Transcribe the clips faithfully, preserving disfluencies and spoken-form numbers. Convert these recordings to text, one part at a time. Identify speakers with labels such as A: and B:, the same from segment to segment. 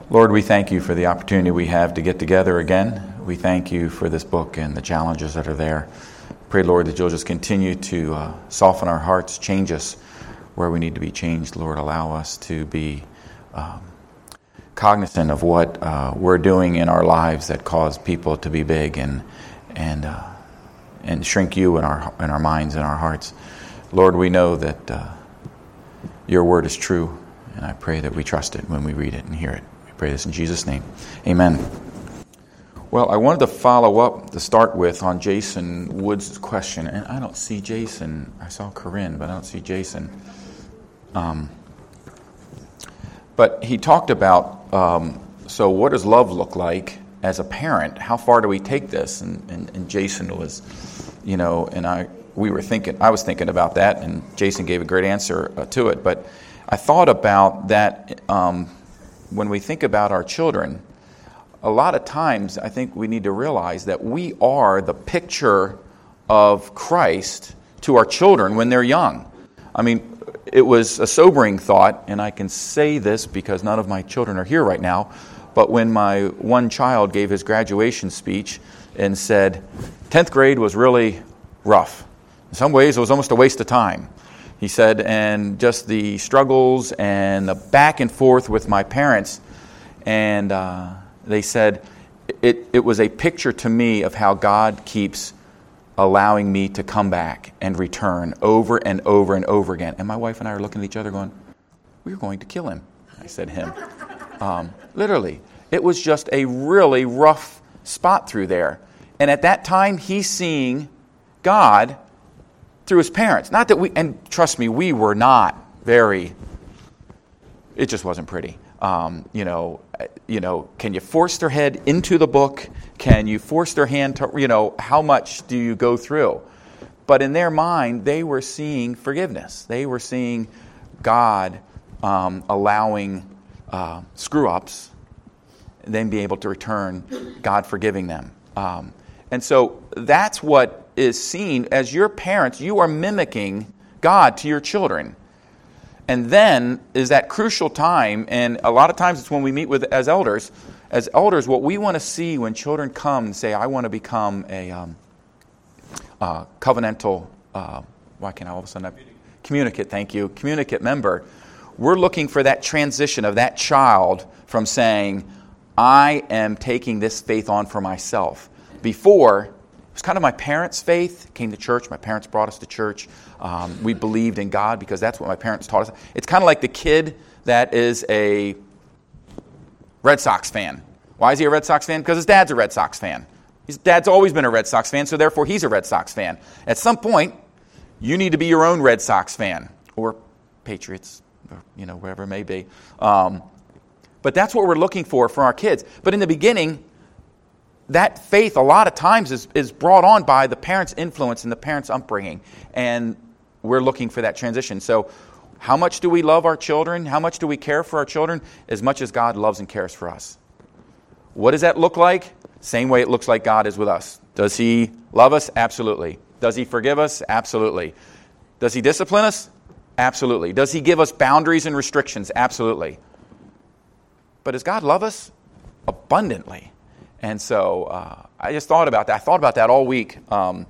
A: Lord, we thank you for the opportunity we have to get together again. We thank you for this book and the challenges that are there. Pray, Lord, that you'll just continue to uh, soften our hearts, change us where we need to be changed. Lord, allow us to be um, cognizant of what uh, we're doing in our lives that cause people to be big and and uh, and shrink you in our in our minds and our hearts. Lord, we know that uh, your word is true, and I pray that we trust it when we read it and hear it. We pray this in Jesus' name. Amen. Well, I wanted to follow up to start with on Jason Wood's question. And I don't see Jason. I saw Corinne, but I don't see Jason. Um, but he talked about, um, so what does love look like as a parent? How far do we take this? And, and, and Jason was, you know, and I we were thinking, I was thinking about that, and Jason gave a great answer uh, to it. But I thought about that um, when we think about our children. A lot of times, I think we need to realize that we are the picture of Christ to our children when they're young. I mean, it was a sobering thought, and I can say this because none of my children are here right now, but when my one child gave his graduation speech and said, tenth grade was really rough. In some ways, it was almost a waste of time. He said, and just the struggles and the back and forth with my parents, and uh, they said, it, it was a picture to me of how God keeps allowing me to come back and return over and over and over again. And my wife and I are looking at each other going, we're going to kill him. I said him. Um, literally. It was just a really rough spot through there. And at that time, he's seeing God through his parents. Not that we, and trust me, we were not very, it just wasn't pretty. Um, you know, you know, can you force their head into the book? Can you force their hand to, you know, how much do you go through? But in their mind, they were seeing forgiveness. They were seeing God um, allowing uh, screw-ups, and then be able to return, God forgiving them. Um, and so that's what is seen as your parents. You are mimicking God to your children. And then is that crucial time, and a lot of times it's when we meet with as elders. As elders, what we want to see when children come and say, I want to become a um, uh, covenantal, uh, why can't I all of a sudden, have, communicate, thank you, communicate member. We're looking for that transition of that child from saying, I am taking this faith on for myself. Before, it was kind of my parents' faith. Came to church. My parents brought us to church. Um, we believed in God because that's what my parents taught us. It's kind of like the kid that is a Red Sox fan. Why is he a Red Sox fan? Because his dad's a Red Sox fan. His dad's always been a Red Sox fan, so therefore he's a Red Sox fan. At some point, you need to be your own Red Sox fan or Patriots, or you know, wherever it may be. Um, but that's what we're looking for for our kids. But in the beginning, that faith a lot of times is, is brought on by the parents' influence and the parents' upbringing. And we're looking for that transition. So how much do we love our children? How much do we care for our children? As much as God loves and cares for us. What does that look like? Same way it looks like God is with us. Does he love us? Absolutely. Does he forgive us? Absolutely. Does he discipline us? Absolutely. Does he give us boundaries and restrictions? Absolutely. But does God love us? Abundantly. And so uh, I just thought about that. I thought about that all week, um,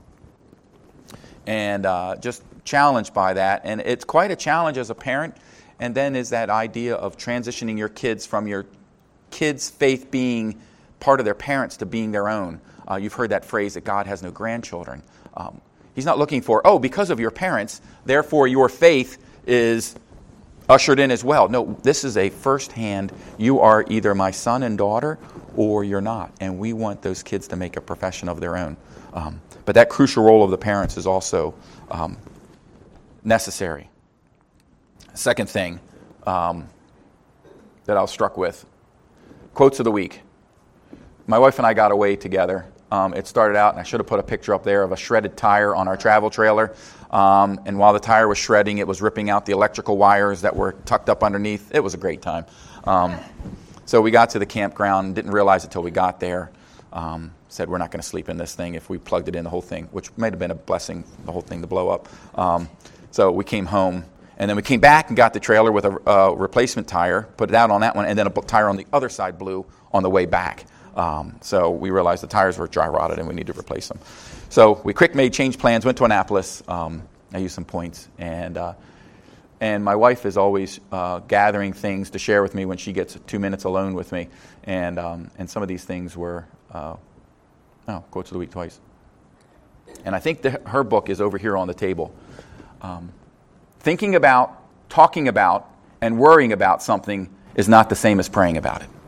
A: and uh, just challenged by that. And it's quite a challenge as a parent. And then is that idea of transitioning your kids from your kids' faith being part of their parents to being their own. Uh, you've heard that phrase that God has no grandchildren. Um, he's not looking for, oh, because of your parents, therefore your faith is ushered in as well. No, this is a firsthand, you are either my son and daughter or you're not. And we want those kids to make a profession of their own. Um, but that crucial role of the parents is also um, necessary. Second thing um, that I was struck with, quotes of the week. My wife and I got away together. Um, it started out, and I should have put a picture up there of a shredded tire on our travel trailer. Um, and while the tire was shredding, it was ripping out the electrical wires that were tucked up underneath. It was a great time. Um, so we got to the campground, didn't realize it until we got there. Um, said we're not going to sleep in this thing if we plugged it in the whole thing, which might have been a blessing, the whole thing to blow up. Um, so we came home, And then we came back and got the trailer with a uh, replacement tire, put it out on that one, and then a tire on the other side blew on the way back. Um, so we realized the tires were dry rotted and we needed to replace them. So we quick made change plans, went to Annapolis. Um, I used some points. And uh, and my wife is always uh, gathering things to share with me when she gets two minutes alone with me. And um, and some of these things were, uh, oh, quotes of the week twice. And I think the, her book is over here on the table. Um, thinking about, talking about, and worrying about something is not the same as praying about it.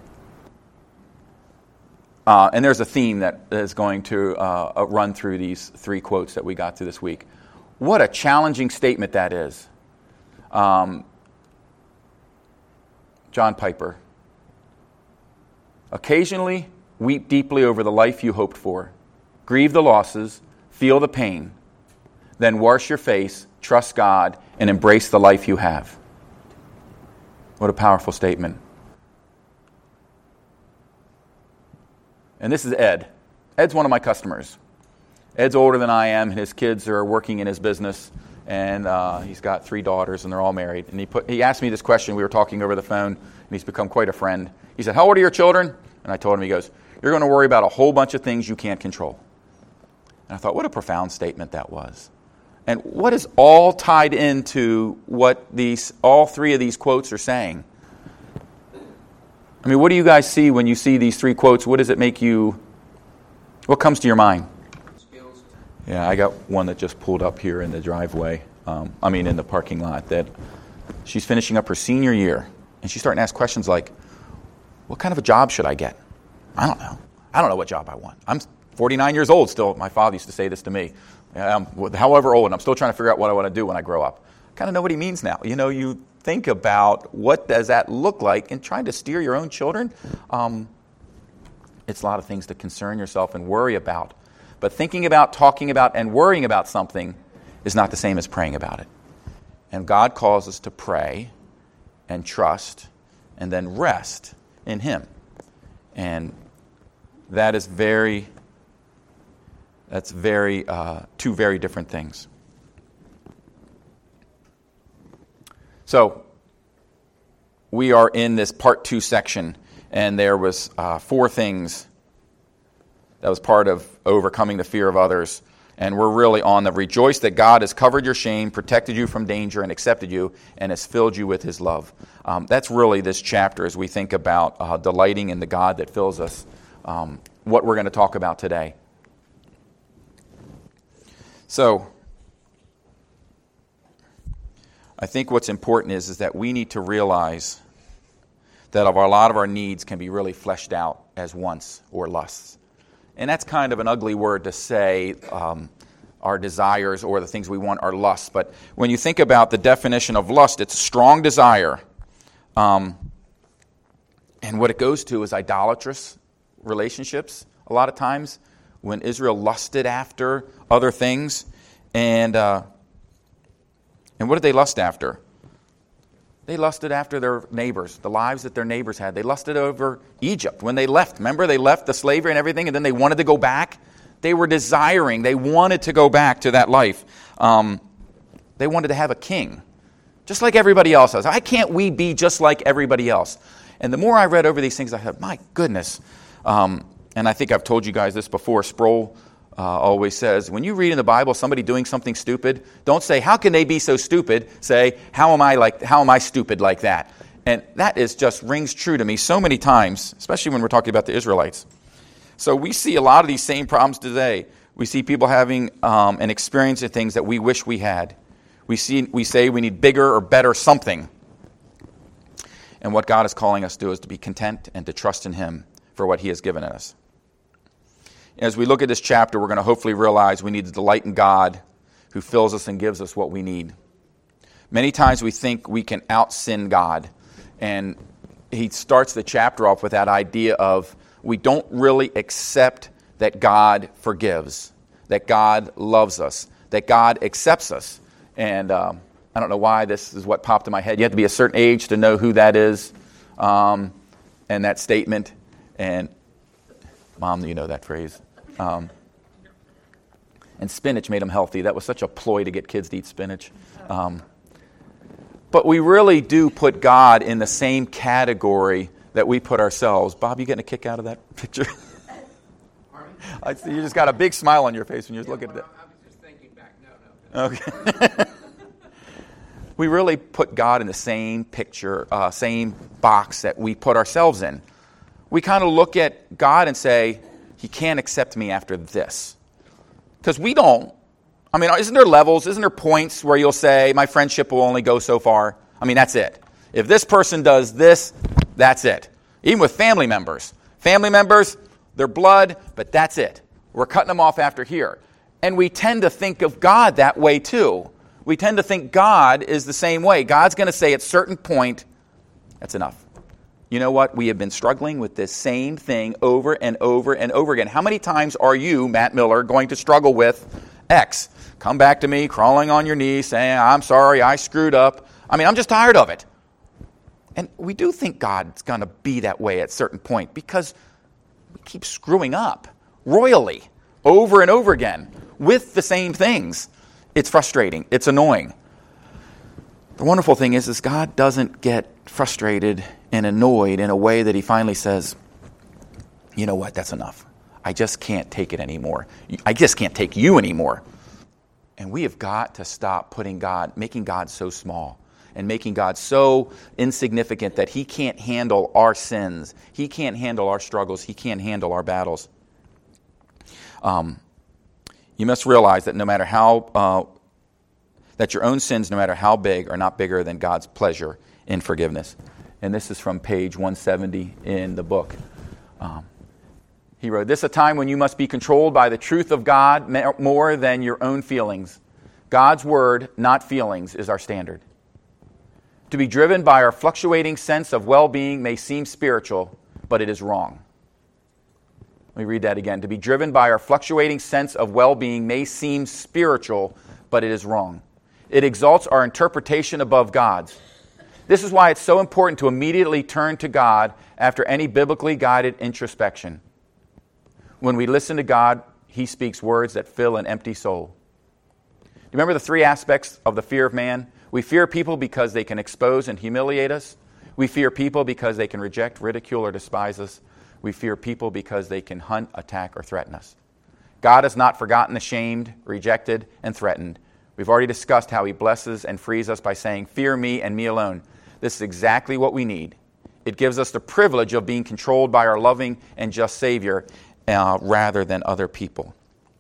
A: Uh, and there's a theme that is going to uh, run through these three quotes that we got through this week. What a challenging statement that is. Um, John Piper. Occasionally, weep deeply over the life you hoped for. Grieve the losses, feel the pain. Then wash your face, trust God, and embrace the life you have. What a powerful statement. And this is Ed. Ed's one of my customers. Ed's older than I am, and his kids are working in his business, and uh, he's got three daughters, and they're all married. And he put, he asked me this question. We were talking over the phone, and he's become quite a friend. He said, how old are your children? And I told him, he goes, you're going to worry about a whole bunch of things you can't control. And I thought, what a profound statement that was. And what is all tied into what these all three of these quotes are saying? I mean, what do you guys see when you see these three quotes? What does it make you, what comes to your mind?
B: Skills.
A: Yeah, I got one that just pulled up here in the driveway. Um, I mean, in the parking lot, that she's finishing up her senior year. And she's starting to ask questions like, what kind of a job should I get? I don't know. I don't know what job I want. I'm forty-nine years old still. My father used to say this to me. I'm however old, and I'm still trying to figure out what I want to do when I grow up. I kind of know what he means now. You know, you think about what does that look like and trying to steer your own children. Um, it's a lot of things to concern yourself and worry about. But thinking about, talking about, and worrying about something is not the same as praying about it. And God calls us to pray and trust and then rest in Him. And that is very, that's very, uh, two very different things. So, we are in this part two section, and there was uh, four things that was part of overcoming the fear of others. And we're really on the rejoice that God has covered your shame, protected you from danger, and accepted you, and has filled you with His love. Um, that's really this chapter as we think about uh, delighting in the God that fills us, um, what we're going to talk about today. So, I think what's important is, is that we need to realize that of our, a lot of our needs can be really fleshed out as wants or lusts. And that's kind of an ugly word to say, um, our desires or the things we want are lusts. But when you think about the definition of lust, it's strong desire. Um, and what it goes to is idolatrous relationships a lot of times when Israel lusted after other things. And uh, and what did they lust after? They lusted after their neighbors, the lives that their neighbors had. They lusted over Egypt when they left. Remember, they left the slavery and everything, and then they wanted to go back. They were desiring, they wanted to go back to that life. Um, they wanted to have a king, just like everybody else does. Why can't we be just like everybody else? And the more I read over these things, I thought, my goodness. Um, and I think I've told you guys this before. Sproul uh, always says, when you read in the Bible somebody doing something stupid, don't say, how can they be so stupid? Say, how am I like? How am I stupid like that? And that is just rings true to me so many times, especially when we're talking about the Israelites. So we see a lot of these same problems today. We see people having um, and experiencing things that we wish we had. We see, we say we need bigger or better something. And what God is calling us to do is to be content and to trust in Him for what He has given us. As we look at this chapter, we're going to hopefully realize we need to delight in God who fills us and gives us what we need. Many times we think we can out-sin God. And he starts the chapter off with that idea of we don't really accept that God forgives, that God loves us, that God accepts us. And um, I don't know why this is what popped in my head. You have to be a certain age to know who that is, um, and that statement. And Mom, you know that phrase. Um, and spinach made them healthy. That was such a ploy to get kids to eat spinach. Um, But we really do put God in the same category that we put ourselves. Bob, you getting a kick out of that picture? I see you just got a big smile on your face when you're yeah, looking well, at that.
B: I was just thinking back. No, no.
A: Okay. We really put God in the same picture, uh, same box that we put ourselves in. We kind of look at God and say, He can't accept me after this. Because we don't. I mean, isn't there levels? Isn't there points where you'll say, my friendship will only go so far? I mean, that's it. If this person does this, that's it. Even with family members. Family members, they're blood, but that's it. We're cutting them off after here. And we tend to think of God that way too. We tend to think God is the same way. God's going to say at a certain point, that's enough. You know what? We have been struggling with this same thing over and over and over again. How many times are you, Matt Miller, going to struggle with X? Come back to me, crawling on your knees, saying, I'm sorry, I screwed up. I mean, I'm just tired of it. And we do think God's going to be that way at a certain point because we keep screwing up royally over and over again with the same things. It's frustrating. It's annoying. The wonderful thing is, is God doesn't get frustrated and annoyed in a way that He finally says, you know what, that's enough. I just can't take it anymore. I just can't take you anymore. And we have got to stop putting God, making God so small and making God so insignificant that He can't handle our sins. He can't handle our struggles. He can't handle our battles. Um, you must realize that no matter how, uh, that your own sins, no matter how big, are not bigger than God's pleasure in forgiveness. And this is from page one seventy in the book. Um, He wrote, this is a time when you must be controlled by the truth of God more than your own feelings. God's word, not feelings, is our standard. To be driven by our fluctuating sense of well-being may seem spiritual, but it is wrong. Let me read that again. To be driven by our fluctuating sense of well-being may seem spiritual, but it is wrong. It exalts our interpretation above God's. This is why it's so important to immediately turn to God after any biblically guided introspection. When we listen to God, He speaks words that fill an empty soul. Do you remember the three aspects of the fear of man? We fear people because they can expose and humiliate us. We fear people because they can reject, ridicule, or despise us. We fear people because they can hunt, attack, or threaten us. God has not forgotten the shamed, rejected, and threatened. We've already discussed how He blesses and frees us by saying, fear me and me alone. This is exactly what we need. It gives us the privilege of being controlled by our loving and just Savior, Uh, rather than other people.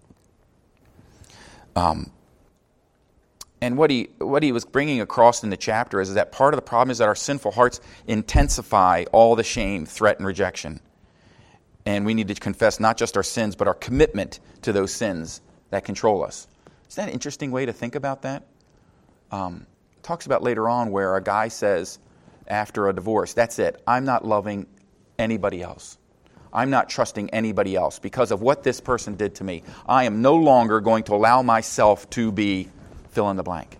A: Um, and what he what he was bringing across in the chapter is, is that part of the problem is that our sinful hearts intensify all the shame, threat, and rejection. And we need to confess not just our sins, but our commitment to those sins that control us. Is that an interesting way to think about that? Um, talks about later on where a guy says after a divorce, that's it, I'm not loving anybody else. I'm not trusting anybody else because of what this person did to me. I am no longer going to allow myself to be fill in the blank.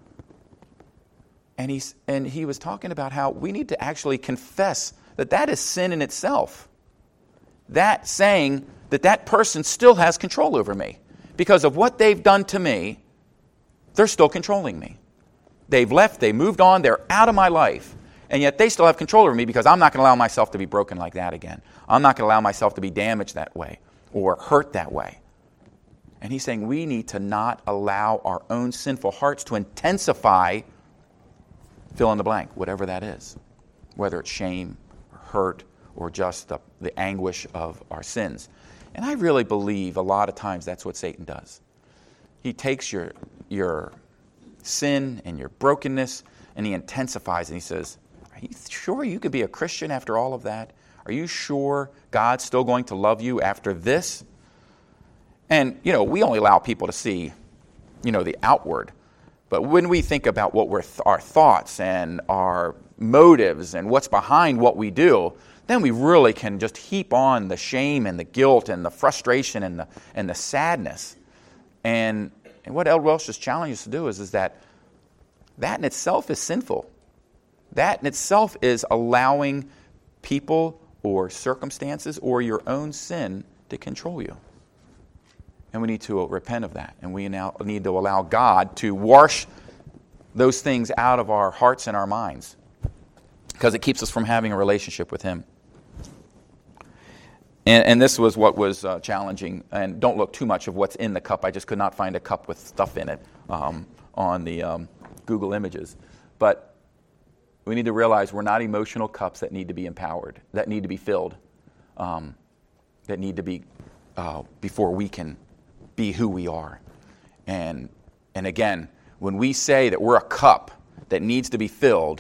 A: And he's and he was talking about how we need to actually confess that that is sin in itself. That saying that that person still has control over me. Because of what they've done to me, they're still controlling me. They've left, they moved on, they're out of my life. And yet they still have control over me because I'm not going to allow myself to be broken like that again. I'm not going to allow myself to be damaged that way or hurt that way. And he's saying we need to not allow our own sinful hearts to intensify, fill in the blank, whatever that is. Whether it's shame, or hurt, or just the, the anguish of our sins. And I really believe a lot of times that's what Satan does. He takes your, your sin and your brokenness and he intensifies and he says, are you sure you could be a Christian after all of that? Are you sure God's still going to love you after this? And, you know, we only allow people to see, you know, the outward. But when we think about what we're th- our thoughts and our motives and what's behind what we do, then we really can just heap on the shame and the guilt and the frustration and the and the sadness. And, and what Ed Welch has challenged us to do is, is that that in itself is sinful. That in itself is allowing people or circumstances or your own sin to control you. And we need to repent of that. And we now need to allow God to wash those things out of our hearts and our minds because it keeps us from having a relationship with Him. And, and this was what was uh, challenging. And don't look too much of what's in the cup. I just could not find a cup with stuff in it um, on the um, Google Images. But we need to realize we're not emotional cups that need to be empowered, that need to be filled, um, that need to be uh, before we can be who we are. And and again, when we say that we're a cup that needs to be filled,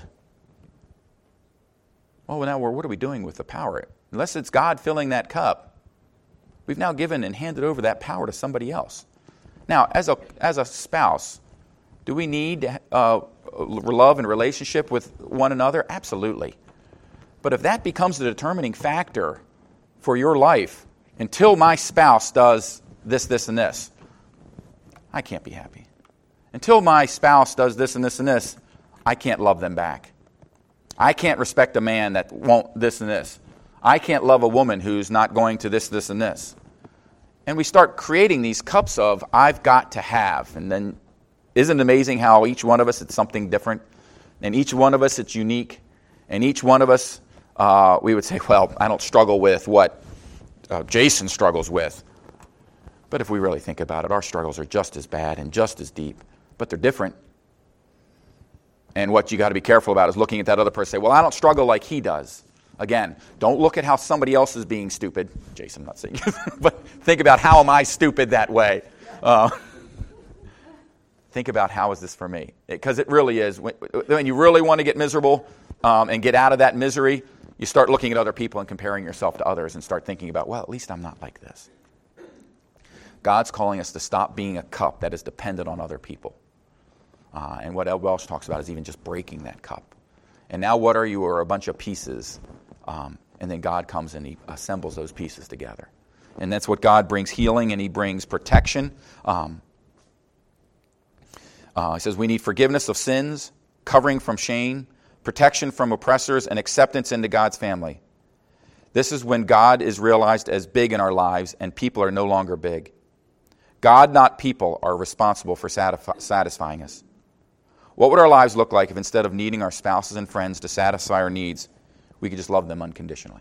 A: well, now we're, what are we doing with the power? Unless it's God filling that cup, we've now given and handed over that power to somebody else. Now, as a as a spouse, do we need uh, love and relationship with one another? Absolutely. But if that becomes the determining factor for your life, until my spouse does this, this, and this, I can't be happy. Until my spouse does this and this and this, I can't love them back. I can't respect a man that won't this and this. I can't love a woman who's not going to this, this, and this. And we start creating these cups of, I've got to have. And then, isn't it amazing how each one of us, it's something different? And each one of us, it's unique. And each one of us, uh, we would say, well, I don't struggle with what uh, Jason struggles with. But if we really think about it, our struggles are just as bad and just as deep. But they're different. And what you got to be careful about is looking at that other person and say, well, I don't struggle like he does. Again, don't look at how somebody else is being stupid. Jason, I'm not saying you, but think about how am I stupid that way. Uh, think about how is this for me? Because it, it really is. When, when you really want to get miserable um, and get out of that misery, you start looking at other people and comparing yourself to others and start thinking about, well, at least I'm not like this. God's calling us to stop being a cup that is dependent on other people. Uh, and what Ed Welch talks about is even just breaking that cup. And now what are you? Are a bunch of pieces. Um, and then God comes and He assembles those pieces together. And that's what God brings, healing, and He brings protection. Um, uh, he says we need forgiveness of sins, covering from shame, protection from oppressors, and acceptance into God's family. This is when God is realized as big in our lives and people are no longer big. God, not people, are responsible for satisfi- satisfying us. What would our lives look like if instead of needing our spouses and friends to satisfy our needs, we could just love them unconditionally?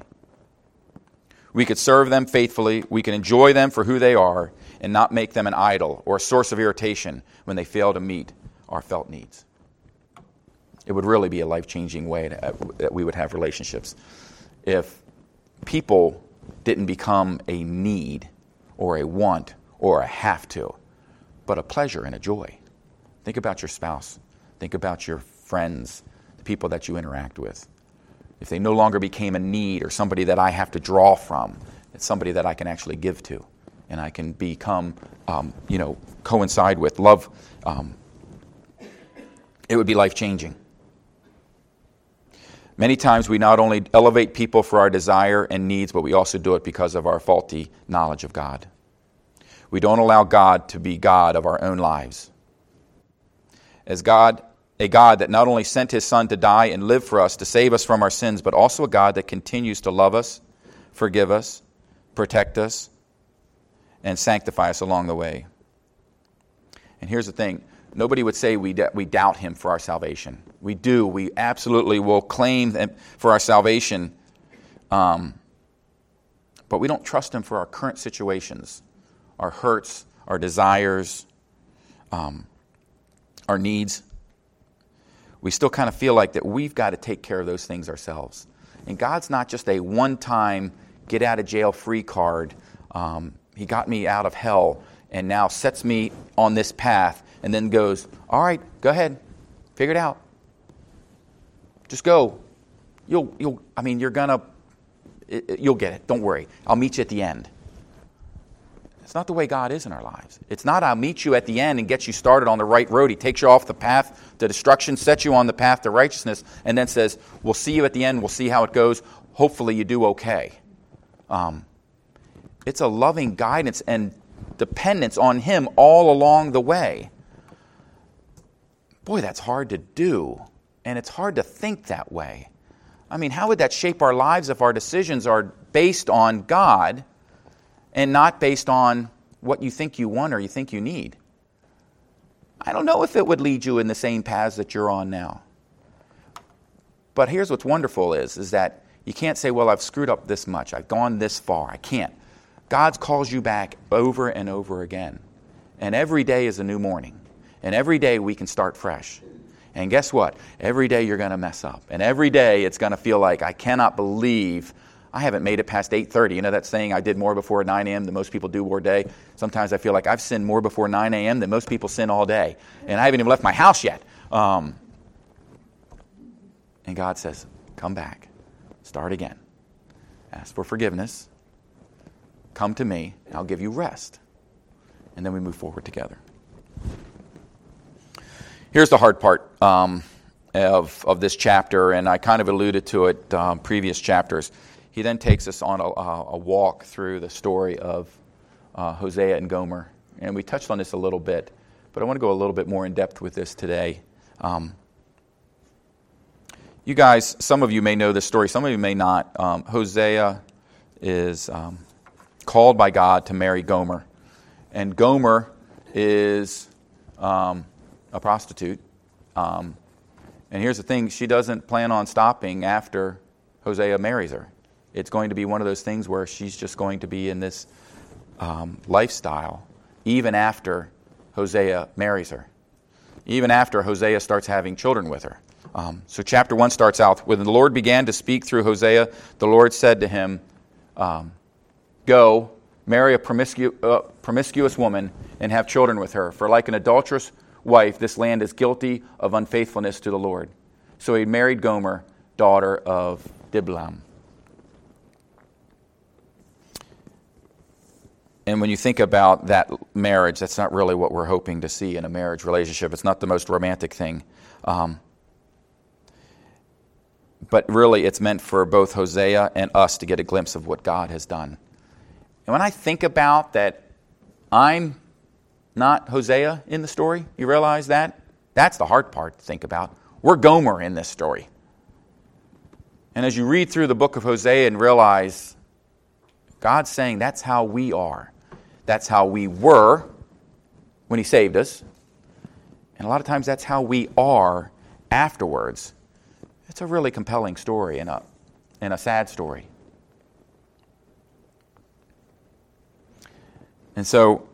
A: We could serve them faithfully, we could enjoy them for who they are, and not make them an idol or a source of irritation when they fail to meet our felt needs. It would really be a life-changing way to, that we would have relationships if people didn't become a need or a want or a have to, but a pleasure and a joy. Think about your spouse. Think about your friends, the people that you interact with. If they no longer became a need or somebody that I have to draw from, it's somebody that I can actually give to and I can become, um, you know, coincide with, love, um, it would be life-changing. Many times we not only elevate people for our desire and needs, but we also do it because of our faulty knowledge of God. We don't allow God to be God of our own lives. As God, a God that not only sent His Son to die and live for us to save us from our sins, but also a God that continues to love us, forgive us, protect us, and sanctify us along the way. And here's the thing. Nobody would say we d- we doubt Him for our salvation. We do. We absolutely will claim Him for our salvation. Um, but we don't trust Him for our current situations, our hurts, our desires, um, our needs. We still kind of feel like that we've got to take care of those things ourselves. And God's not just a one-time get-out-of-jail-free card. Um, he got me out of hell and now sets me on this path and then goes, all right, go ahead, figure it out. Just go. You'll, you'll. I mean, you're gonna, it, it, you'll get it. Don't worry. I'll meet you at the end. It's not the way God is in our lives. It's not I'll meet you at the end and get you started on the right road. He takes you off the path to destruction, sets you on the path to righteousness, and then says, we'll see you at the end. We'll see how it goes. Hopefully you do okay. Um, it's a loving guidance and dependence on Him all along the way. Boy, that's hard to do. And it's hard to think that way. I mean, how would that shape our lives if our decisions are based on God and not based on what you think you want or you think you need? I don't know if it would lead you in the same paths that you're on now. But here's what's wonderful is, is that you can't say, well, I've screwed up this much. I've gone this far. I can't. God calls you back over and over again. And every day is a new morning. And every day we can start fresh. And guess what? Every day you're going to mess up. And every day it's going to feel like, I cannot believe I haven't made it past eight thirty. You know that saying, I did more before nine a.m. than most people do all day? Sometimes I feel like I've sinned more before nine a.m. than most people sin all day. And I haven't even left my house yet. Um, and God says, come back. Start again. Ask for forgiveness. Come to me, and I'll give you rest. And then we move forward together. Here's the hard part um, of, of this chapter, and I kind of alluded to it um, previous chapters. He then takes us on a, a walk through the story of uh, Hosea and Gomer. And we touched on this a little bit, but I want to go a little bit more in depth with this today. Um, you guys, some of you may know this story, some of you may not. Um, Hosea is um, called by God to marry Gomer. And Gomer is um, a prostitute. Um, and here's the thing, she doesn't plan on stopping after Hosea marries her. It's going to be one of those things where she's just going to be in this um, lifestyle even after Hosea marries her, even after Hosea starts having children with her. Um, so chapter one starts out, when the Lord began to speak through Hosea, the Lord said to him, um, go, marry a promiscu- uh, promiscuous woman and have children with her. For like an adulterous wife, this land is guilty of unfaithfulness to the Lord. So he married Gomer, daughter of Diblaim. And when you think about that marriage, that's not really what we're hoping to see in a marriage relationship. It's not the most romantic thing. Um, but really, it's meant for both Hosea and us to get a glimpse of what God has done. And when I think about that, I'm not Hosea in the story. You realize that? That's the hard part to think about. We're Gomer in this story. And as you read through the book of Hosea and realize God's saying that's how we are. That's how we were when He saved us. And a lot of times that's how we are afterwards. It's a really compelling story and a, and a sad story. And so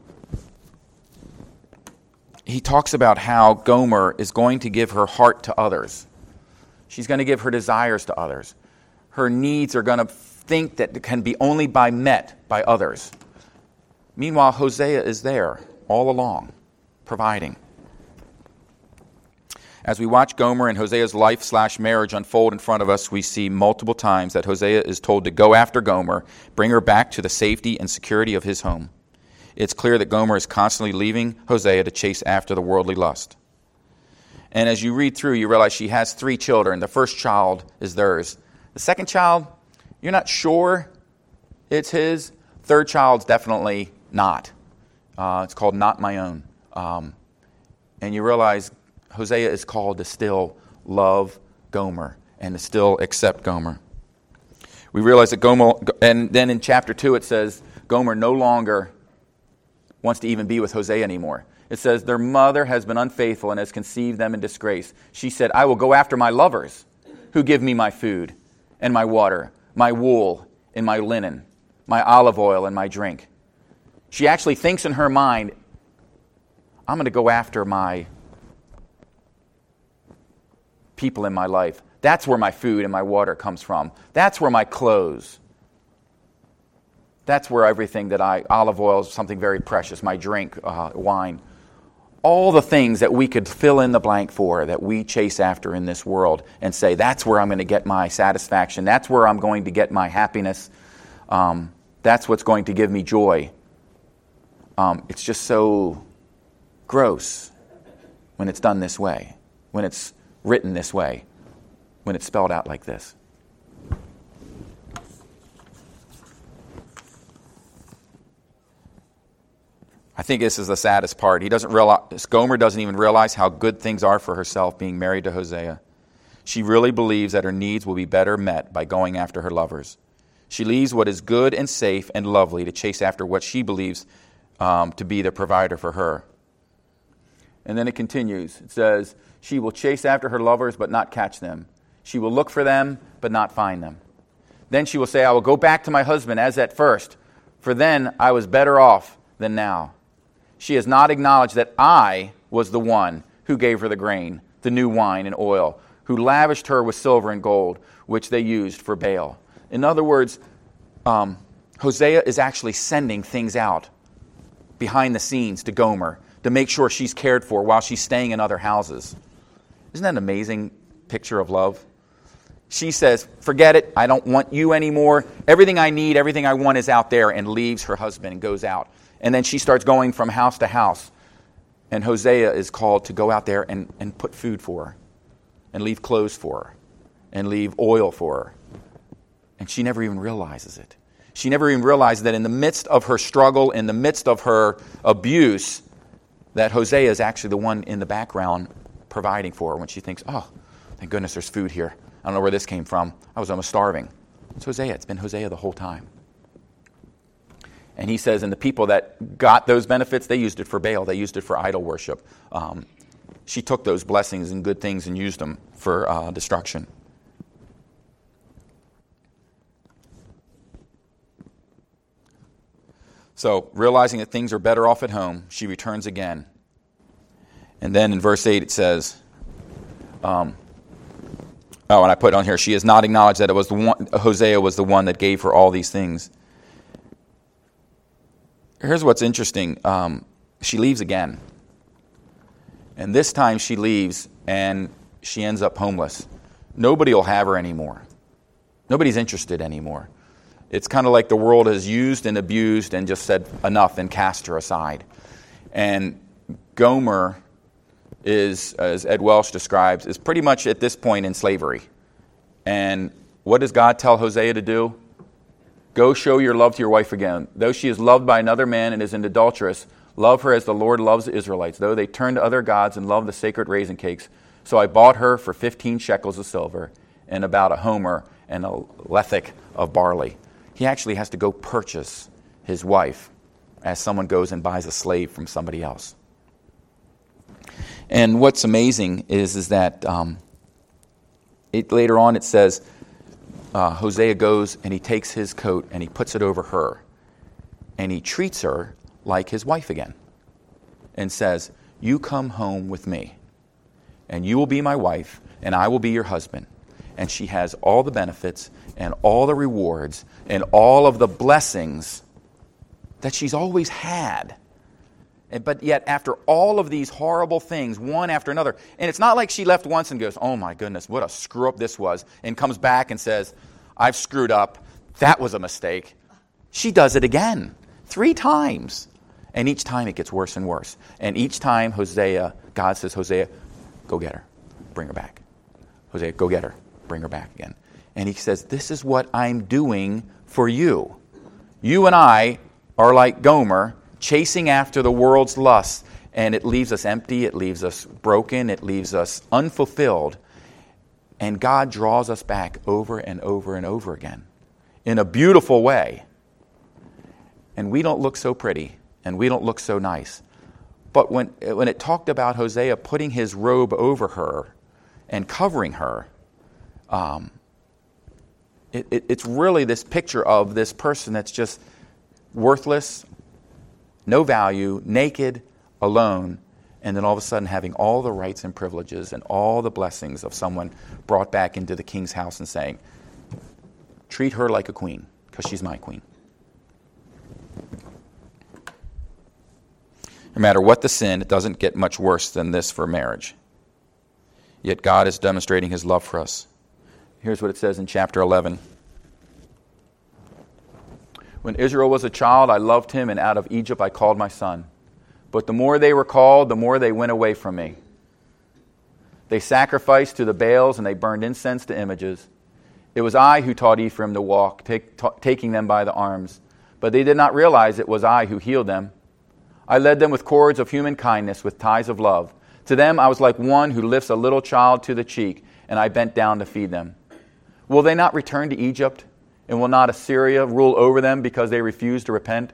A: he talks about how Gomer is going to give her heart to others. She's going to give her desires to others. Her needs are going to think that can be only by met by others. Meanwhile, Hosea is there all along, providing. As we watch Gomer and Hosea's life slash marriage unfold in front of us, we see multiple times that Hosea is told to go after Gomer, bring her back to the safety and security of his home. It's clear that Gomer is constantly leaving Hosea to chase after the worldly lust. And as you read through, you realize she has three children. The first child is theirs. The second child, you're not sure it's his. Third child's definitely not. Uh, it's called Not My Own. Um, and you realize Hosea is called to still love Gomer and to still accept Gomer. We realize that Gomer, and then in chapter two it says, Gomer no longer wants to even be with Hosea anymore. It says, their mother has been unfaithful and has conceived them in disgrace. She said, I will go after my lovers who give me my food and my water, my wool and my linen, my olive oil and my drink. She actually thinks in her mind, I'm going to go after my people in my life. That's where my food and my water comes from. That's where my clothes. That's where everything that I, olive oil is something very precious, my drink, uh, wine. All the things that we could fill in the blank for, that we chase after in this world and say, that's where I'm going to get my satisfaction. That's where I'm going to get my happiness. Um, that's what's going to give me joy. Um, it's just so gross when it's done this way, when it's written this way, when it's spelled out like this. I think this is the saddest part. He doesn't realize, Gomer doesn't even realize how good things are for herself being married to Hosea. She really believes that her needs will be better met by going after her lovers. She leaves what is good and safe and lovely to chase after what she believes um, to be the provider for her. And then it continues. It says, she will chase after her lovers but not catch them. She will look for them but not find them. Then she will say, I will go back to my husband as at first, for then I was better off than now. She has not acknowledged that I was the one who gave her the grain, the new wine and oil, who lavished her with silver and gold, which they used for Baal. In other words, um, Hosea is actually sending things out behind the scenes to Gomer to make sure she's cared for while she's staying in other houses. Isn't that an amazing picture of love? She says, forget it, I don't want you anymore. Everything I need, everything I want is out there, and leaves her husband and goes out. And then she starts going from house to house. And Hosea is called to go out there and, and put food for her, and leave clothes for her, and leave oil for her. And she never even realizes it. She never even realized that in the midst of her struggle, in the midst of her abuse, that Hosea is actually the one in the background providing for her when she thinks, oh, thank goodness there's food here. I don't know where this came from. I was almost starving. It's Hosea. It's been Hosea the whole time. And he says, and the people that got those benefits, they used it for Baal. They used it for idol worship. Um, she took those blessings and good things and used them for uh, destruction. So, realizing that things are better off at home, she returns again. And then in verse eight it says, um, oh, and I put on here, she has not acknowledged that it was the one, Hosea was the one that gave her all these things. Here's what's interesting. Um, she leaves again. And this time she leaves and she ends up homeless. Nobody will have her anymore. Nobody's interested anymore. It's kind of like the world has used and abused and just said enough and cast her aside. And Gomer is, as Ed Welsh describes, is pretty much at this point in slavery. And what does God tell Hosea to do? Go show your love to your wife again. Though she is loved by another man and is an adulteress, love her as the Lord loves the Israelites. Though they turn to other gods and love the sacred raisin cakes. So I bought her for fifteen shekels of silver and about a homer and a lethek of barley. He actually has to go purchase his wife as someone goes and buys a slave from somebody else. And what's amazing is, is that um, it, later on it says, uh, Hosea goes and he takes his coat and he puts it over her. And he treats her like his wife again. And says, you come home with me. And you will be my wife and I will be your husband. And she has all the benefits and all the rewards and all of the blessings that she's always had. But yet, after all of these horrible things, one after another, and it's not like she left once and goes, oh my goodness, what a screw-up this was, and comes back and says, I've screwed up, that was a mistake. She does it again, three times. And each time it gets worse and worse. And each time Hosea, God says, Hosea, go get her, bring her back. Hosea, go get her, bring her back again. And he says, this is what I'm doing for you. You and I are like Gomer, chasing after the world's lusts, and it leaves us empty, it leaves us broken, it leaves us unfulfilled. And God draws us back over and over and over again in a beautiful way. And we don't look so pretty, and we don't look so nice. But when, when it talked about Hosea putting his robe over her and covering her, um, it, it, it's really this picture of this person that's just worthless, no value, naked, alone, and then all of a sudden having all the rights and privileges and all the blessings of someone brought back into the king's house and saying, treat her like a queen, because she's my queen. No matter what the sin, it doesn't get much worse than this for marriage. Yet God is demonstrating his love for us. Here's what it says in chapter eleven. When Israel was a child, I loved him, and out of Egypt I called my son. But the more they were called, the more they went away from me. They sacrificed to the Baals, and they burned incense to images. It was I who taught Ephraim to walk, take, ta- taking them by the arms. But they did not realize it was I who healed them. I led them with cords of human kindness, with ties of love. To them I was like one who lifts a little child to the cheek, and I bent down to feed them. Will they not return to Egypt? And will not Assyria rule over them because they refuse to repent?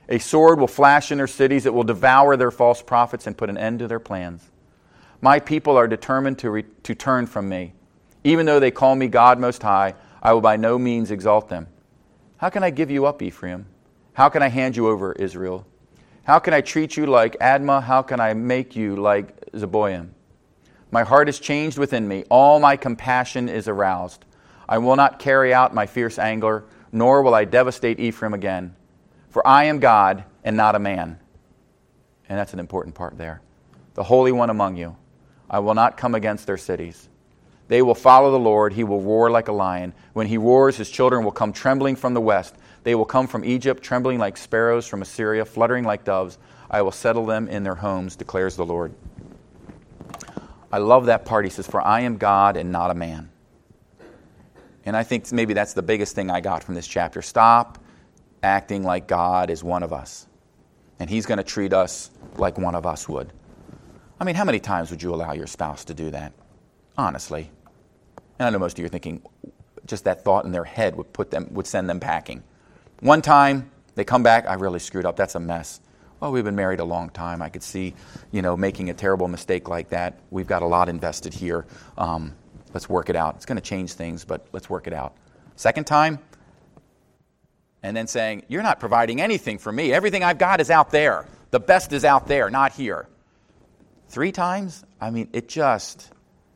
A: A sword will flash in their cities. It will devour their false prophets and put an end to their plans. My people are determined to, re- to turn from me. Even though they call me God Most High, I will by no means exalt them. How can I give you up, Ephraim? How can I hand you over, Israel? How can I treat you like Admah? How can I make you like Zeboim? My heart is changed within me. All my compassion is aroused. I will not carry out my fierce anger, nor will I devastate Ephraim again. For I am God and not a man. And that's an important part there. The Holy One among you. I will not come against their cities. They will follow the Lord. He will roar like a lion. When he roars, his children will come trembling from the west. They will come from Egypt, trembling like sparrows from Assyria, fluttering like doves. I will settle them in their homes, declares the Lord. I love that part. He says, for I am God and not a man. And I think maybe that's the biggest thing I got from this chapter. Stop acting like God is one of us. And he's going to treat us like one of us would. I mean, how many times would you allow your spouse to do that? Honestly. And I know most of you are thinking, just that thought in their head would put them, would send them packing. One time, they come back, I really screwed up, that's a mess. Well, we've been married a long time. I could see, you know, making a terrible mistake like that. We've got a lot invested here. Um, let's work it out. It's going to change things, but let's work it out. Second time, and then saying, you're not providing anything for me. Everything I've got is out there. The best is out there, not here. Three times? I mean, it just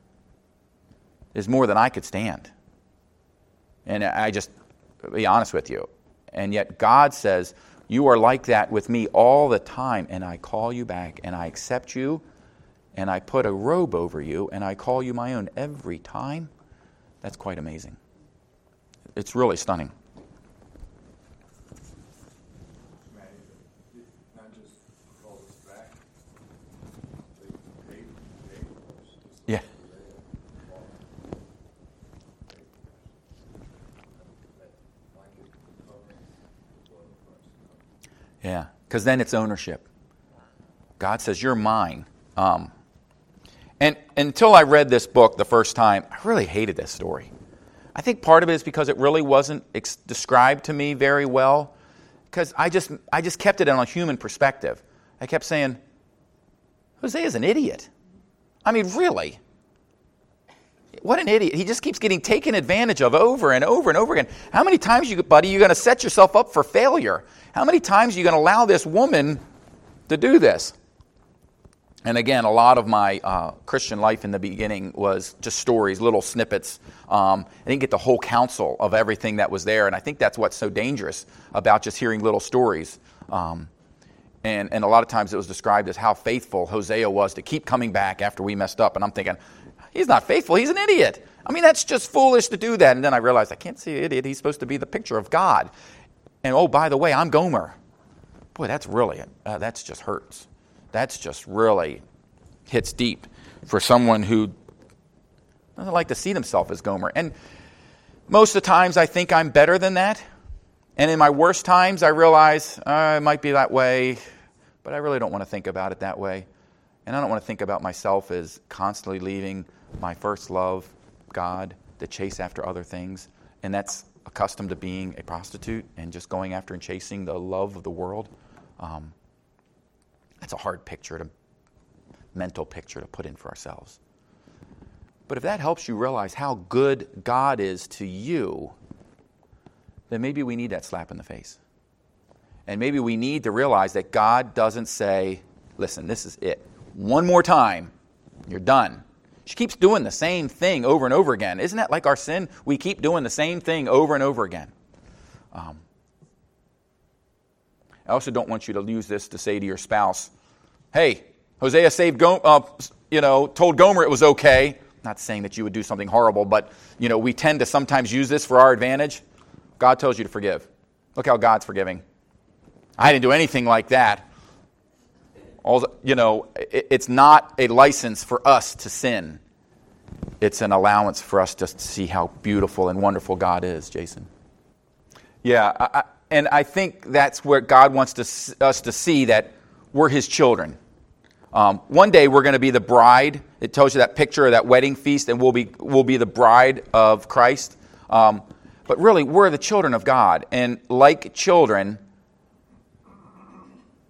A: is more than I could stand. And I just, be honest with you. And yet God says, you are like that with me all the time, and I call you back, and I accept you, and I put a robe over you, and I call you my own every time. That's quite amazing. It's really stunning. Yeah. Yeah, because then it's ownership. God says, you're mine. Um, and until I read this book the first time, I really hated this story. I think part of it is because it really wasn't ex- described to me very well, because I just I just kept it on a human perspective. I kept saying, Hosea's an idiot. I mean, really. What an idiot. He just keeps getting taken advantage of over and over and over again. How many times, you, buddy, are you going to set yourself up for failure? How many times are you going to allow this woman to do this? And again, a lot of my uh, Christian life in the beginning was just stories, little snippets. Um, I didn't get the whole counsel of everything that was there. And I think that's what's so dangerous about just hearing little stories. Um, and, and a lot of times it was described as how faithful Hosea was to keep coming back after we messed up. And I'm thinking, he's not faithful. He's an idiot. I mean, that's just foolish to do that. And then I realized I can't see an idiot. He's supposed to be the picture of God. And oh, by the way, I'm Gomer. Boy, that's really, uh, that's just hurts. That's just really hits deep for someone who doesn't like to see themselves as Gomer. And most of the times I think I'm better than that. And in my worst times I realize uh, it might be that way, but I really don't want to think about it that way. And I don't want to think about myself as constantly leaving my first love, God, to chase after other things. And that's accustomed to being a prostitute and just going after and chasing the love of the world. Um, that's a hard picture, to mental picture to put in for ourselves. But if that helps you realize how good God is to you, then maybe we need that slap in the face. And maybe we need to realize that God doesn't say, listen, this is it. One more time, you're done. She keeps doing the same thing over and over again. Isn't that like our sin? We keep doing the same thing over and over again. Um, I also don't want you to use this to say to your spouse, hey, Hosea saved, Go- uh, you know, told Gomer it was okay. Not saying that you would do something horrible, but, you know, we tend to sometimes use this for our advantage. God tells you to forgive. Look how God's forgiving. I didn't do anything like that. All the, you know, it, it's not a license for us to sin. It's an allowance for us just to see how beautiful and wonderful God is, Jason. Yeah, I, I, and I think that's where God wants to, us to see that we're His children. Um, one day we're going to be the bride. It tells you that picture of that wedding feast, and we'll be we'll be the bride of Christ. Um, but really, we're the children of God, and like children,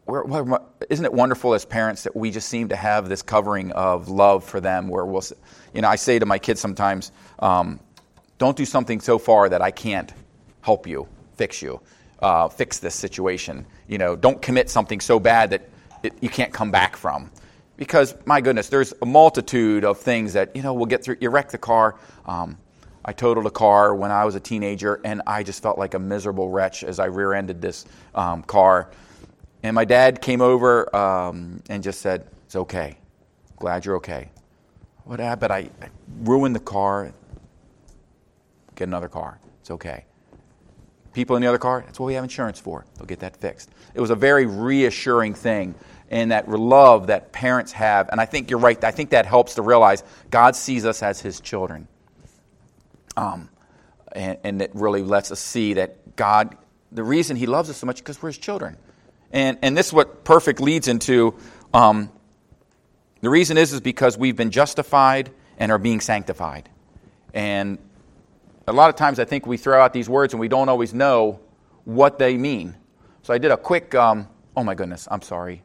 A: we're, we're, isn't it wonderful as parents that we just seem to have this covering of love for them where we'll, you know, I say to my kids sometimes, um, don't do something so far that I can't help you, fix you, uh, fix this situation. You know, don't commit something so bad that it, you can't come back from. Because, my goodness, there's a multitude of things that, you know, we'll get through. You wreck the car. Um, I totaled a car when I was a teenager, and I just felt like a miserable wretch as I rear-ended this um, car. And my dad came over um, and just said, it's okay. Glad you're okay. What happened? I, I ruined the car. Get another car. It's okay. People in the other car, that's what we have insurance for. They'll get that fixed. It was a very reassuring thing. And that love that parents have, and I think you're right, I think that helps to realize God sees us as His children. Um, and, and it really lets us see that God, the reason He loves us so much is because we're His children. And and this is what perfect leads into, um, the reason is, is because we've been justified and are being sanctified. And a lot of times I think we throw out these words and we don't always know what they mean. So I did a quick, um, oh my goodness, I'm sorry.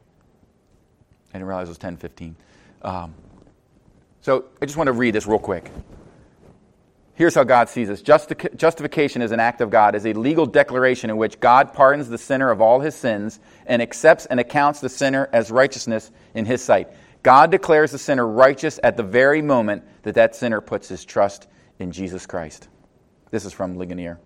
A: I didn't realize it was ten fifteen. Um, so I just want to read this real quick. Here's how God sees us. Justi- justification is an act of God, is a legal declaration in which God pardons the sinner of all his sins and accepts and accounts the sinner as righteousness in His sight. God declares the sinner righteous at the very moment that that sinner puts his trust in Jesus Christ. This is from Ligonier.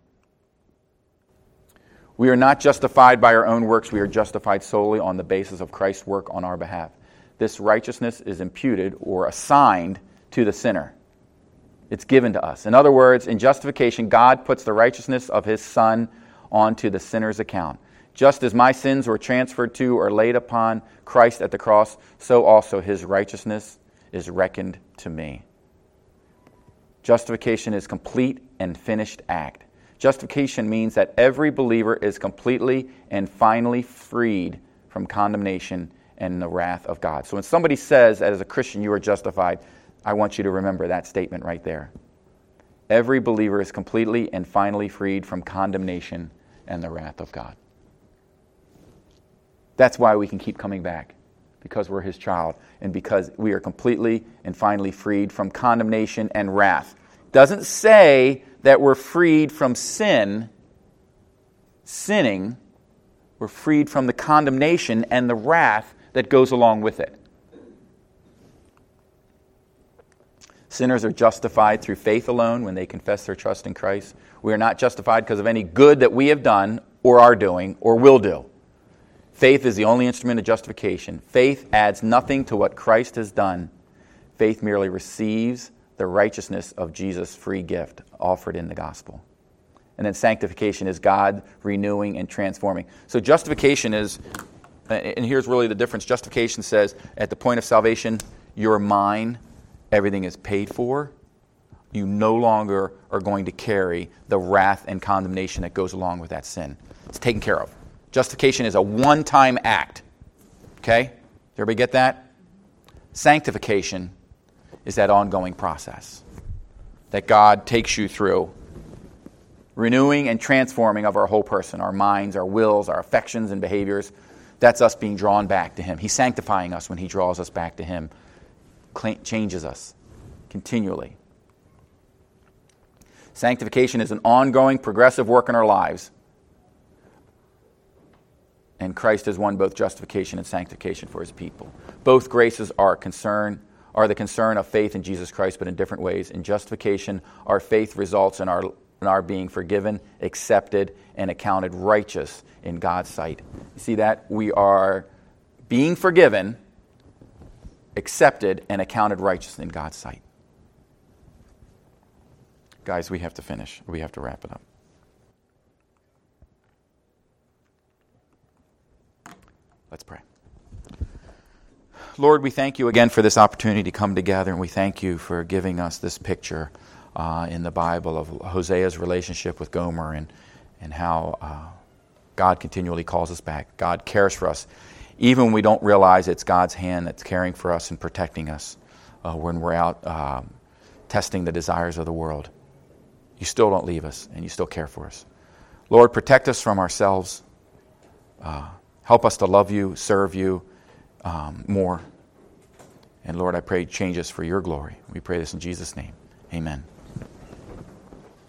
A: We are not justified by our own works. We are justified solely on the basis of Christ's work on our behalf. This righteousness is imputed or assigned to the sinner. It's given to us. In other words, in justification, God puts the righteousness of His Son onto the sinner's account. Just as my sins were transferred to or laid upon Christ at the cross, so also His righteousness is reckoned to me. Justification is complete and finished act. Justification means that every believer is completely and finally freed from condemnation and the wrath of God. So when somebody says, as a Christian, you are justified, I want you to remember that statement right there. Every believer is completely and finally freed from condemnation and the wrath of God. That's why we can keep coming back, because we're His child and because we are completely and finally freed from condemnation and wrath. Doesn't say that we're freed from sin, sinning. We're freed from the condemnation and the wrath that goes along with it. Sinners are justified through faith alone when they confess their trust in Christ. We are not justified because of any good that we have done or are doing or will do. Faith is the only instrument of justification. Faith adds nothing to what Christ has done. Faith merely receives the righteousness of Jesus' free gift offered in the gospel. And then sanctification is God renewing and transforming. So justification is, and here's really the difference. Justification says at the point of salvation, you're mine, everything is paid for. You no longer are going to carry the wrath and condemnation that goes along with that sin. It's taken care of. Justification is a one-time act. Okay? Does everybody get that? Sanctification is that ongoing process that God takes you through, renewing and transforming of our whole person, our minds, our wills, our affections and behaviors. That's us being drawn back to Him. He's sanctifying us when He draws us back to Him, changes us continually. Sanctification is an ongoing, progressive work in our lives. And Christ has won both justification and sanctification for His people. Both graces are concern, are the concern of faith in Jesus Christ, but in different ways. In justification, our faith results in our, in our being forgiven, accepted, and accounted righteous in God's sight. You see that? We are being forgiven, accepted, and accounted righteous in God's sight. Guys, we have to finish. We have to wrap it up. Let's pray. Lord, we thank you again for this opportunity to come together, and we thank you for giving us this picture uh, in the Bible of Hosea's relationship with Gomer and, and how uh, God continually calls us back. God cares for us, even when we don't realize it's God's hand that's caring for us and protecting us uh, when we're out uh, testing the desires of the world. You still don't leave us, and you still care for us. Lord, protect us from ourselves. Uh, Help us to love you, serve you um, more. And Lord, I pray change us for your glory. We pray this in Jesus' name. Amen.